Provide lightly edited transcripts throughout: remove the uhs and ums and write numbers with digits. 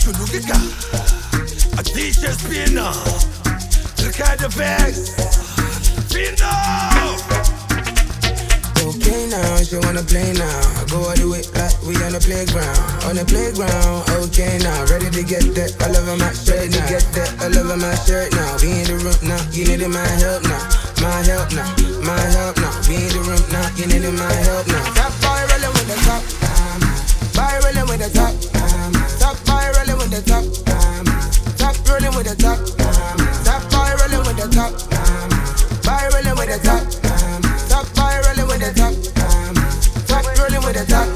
Chulukika, a teacher spinner, the kind of bags, Okay now, she wanna play now. Go all the way like we on the playground. On the playground, okay now. Ready to get that all over my shirt now. Get that all over my shirt now. We in the room now, you need my help now. My help now, my help now. We in the room now, you need my help now. Top boy rolling with the top, boy rolling with the top, top boy rolling with the top, top rolling with the top, top boy rolling with the top, boy rolling with the top. Top boy rolling with the top, top rolling with the top.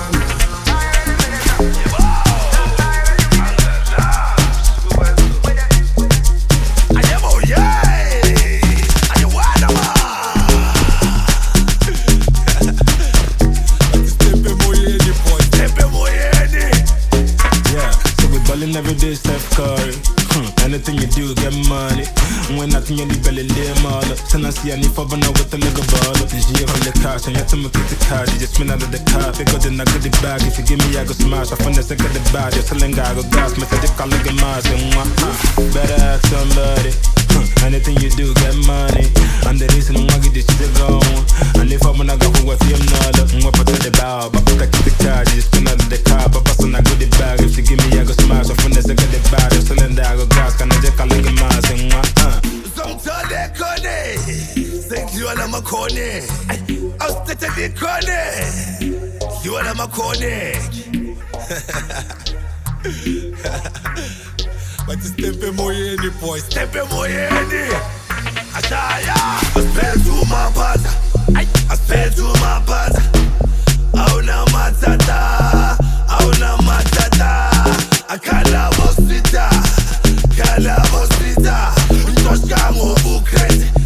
Every day, Steph Curry. Anything you do, get money. When nothing you need, belly lay mother. Send us see any for now with the leg of baller. This year on the cash, and you have to make it the card. You just spin out of the car. They got the nugget the bag. If you give me, I go smash. I find the second the bag. Just selling guy, go gas. Message the colleague of mine. Better ask somebody. Anything you do, get money. I'm the reason why I get this shit going. And if I'm gonna go with you, I'm not up. I'm up to the bow. But I get the card. You just spin out of the car. But pass on, I go the bag. If you give me, I go smash. I find the second the bag. Just selling the go gas. Can I just call it a mass? Sometimes they call it. Think you are my corner. I'll stay to the corner. You are my corner. But you step in more any boy, step in more any. I spell to my buzzer. I spell to my buzzer. Auna matata, auna matata. I cala mostrita, cala mostrita. Ntoshka ngobukrete,